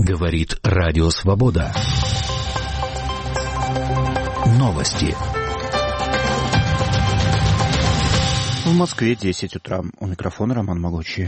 Говорит Радио Свобода. Новости. В Москве 10 утра. У микрофона Роман Могучий.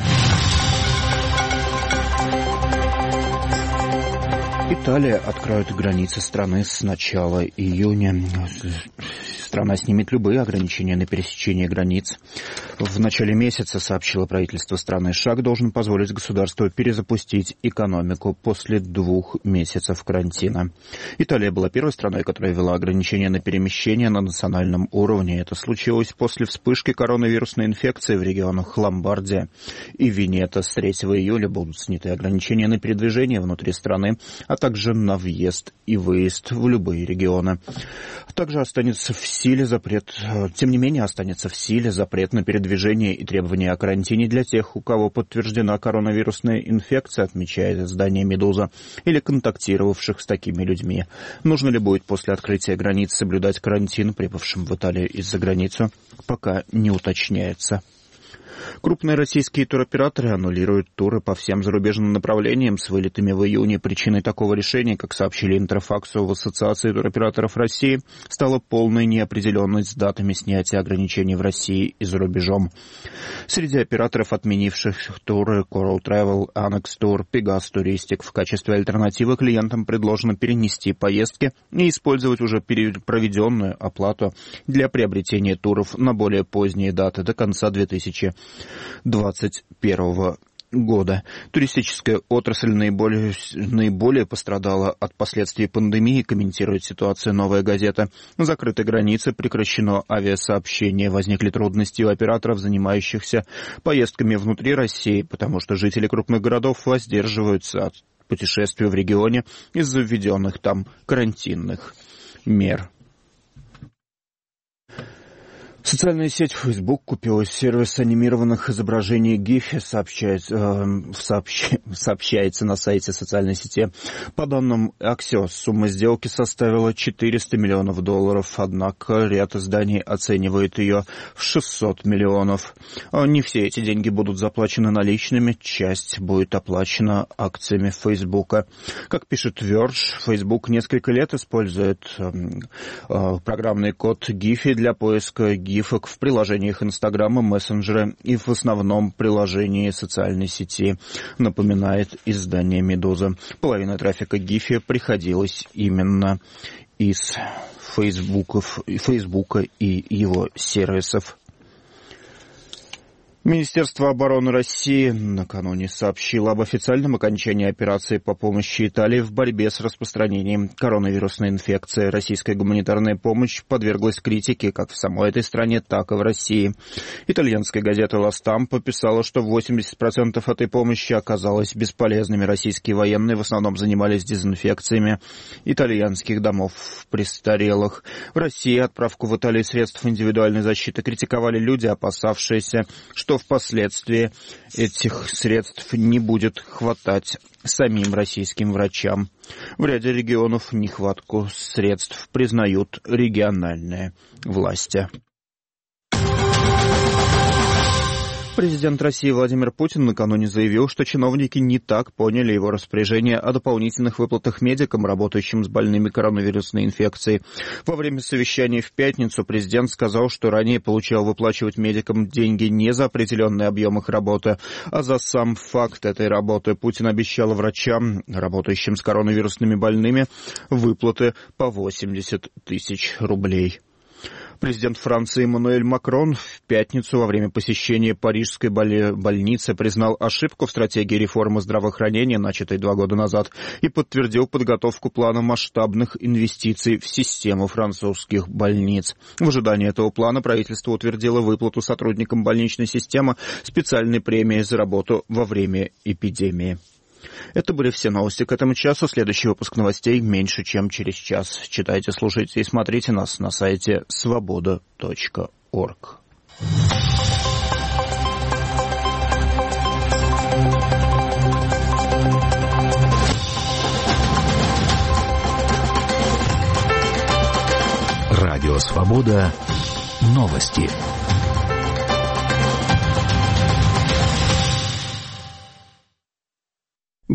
Италия откроет границы страны с начала июня. Страна снимет любые ограничения на пересечение границ. В начале месяца, сообщило правительство страны, шаг должен позволить государству перезапустить экономику после 2 месяцев карантина. Италия была первой страной, которая ввела ограничения на перемещение на национальном уровне. Это случилось после вспышки коронавирусной инфекции в регионах Ломбардия и Венето. С 3 июля будут сняты ограничения на передвижение внутри страны, а также на въезд и выезд в любые регионы. Также останется в силе запрет, тем не менее останется в силе запрет на передвижение и требования о карантине для тех, у кого подтверждена коронавирусная инфекция, отмечает издание «Медуза», или контактировавших с такими людьми. Нужно ли будет после открытия границ соблюдать карантин прибывшим в Италию из-за границы, пока не уточняется. Крупные российские туроператоры аннулируют туры по всем зарубежным направлениям с вылетами в июне. Причиной такого решения, как сообщили Интерфаксу в Ассоциации туроператоров России, стала полная неопределенность с датами снятия ограничений в России и за рубежом. Среди операторов, отменивших туры, Coral Travel, Annex Tour, Pegasus Touristic, в качестве альтернативы клиентам предложено перенести поездки и использовать уже проведенную оплату для приобретения туров на более поздние даты до конца 2021 года. Туристическая отрасль наиболее пострадала от последствий пандемии, комментирует ситуацию «Новая газета». Закрыты границы, прекращено авиасообщение, возникли трудности у операторов, занимающихся поездками внутри России, потому что жители крупных городов воздерживаются от путешествий в регионе из-за введенных там карантинных мер. Социальная сеть Facebook купила сервис анимированных изображений GIF, сообщается на сайте социальной сети. По данным Axios, сумма сделки составила $400 миллионов, однако ряд изданий оценивает ее в $600 миллионов. Не все эти деньги будут заплачены наличными, часть будет оплачена акциями Facebook. Как пишет Verge, Facebook несколько лет использует программный код GIF для поиска гифок в приложениях Инстаграма, мессенджера и в основном приложении социальной сети, напоминает издание «Медуза». Половина трафика гифи приходилась именно из Фейсбука и его сервисов. Министерство обороны России накануне сообщило об официальном окончании операции по помощи Италии в борьбе с распространением коронавирусной инфекции. Российская гуманитарная помощь подверглась критике как в самой этой стране, так и в России. Итальянская газета «Ла Стампа» писала, что 80% этой помощи оказалось бесполезными. Российские военные в основном занимались дезинфекциями итальянских домов престарелых. В России отправку в Италию средств индивидуальной защиты критиковали люди, опасавшиеся, что впоследствии этих средств не будет хватать самим российским врачам. В ряде регионов нехватку средств признают региональные власти. Президент России Владимир Путин накануне заявил, что чиновники не так поняли его распоряжение о дополнительных выплатах медикам, работающим с больными коронавирусной инфекцией. Во время совещания в пятницу президент сказал, что ранее получал выплачивать медикам деньги не за определенный объем их работы, а за сам факт этой работы. Путин обещал врачам, работающим с коронавирусными больными, выплаты по 80 тысяч рублей. Президент Франции Эммануэль Макрон в пятницу во время посещения парижской больницы признал ошибку в стратегии реформы здравоохранения, начатой 2 года назад, и подтвердил подготовку плана масштабных инвестиций в систему французских больниц. В ожидании этого плана правительство утвердило выплату сотрудникам больничной системы специальной премии за работу во время эпидемии. Это были все новости к этому часу. Следующий выпуск новостей меньше, чем через час. Читайте, слушайте и смотрите нас на сайте svoboda.org. Радио «Свобода». Новости.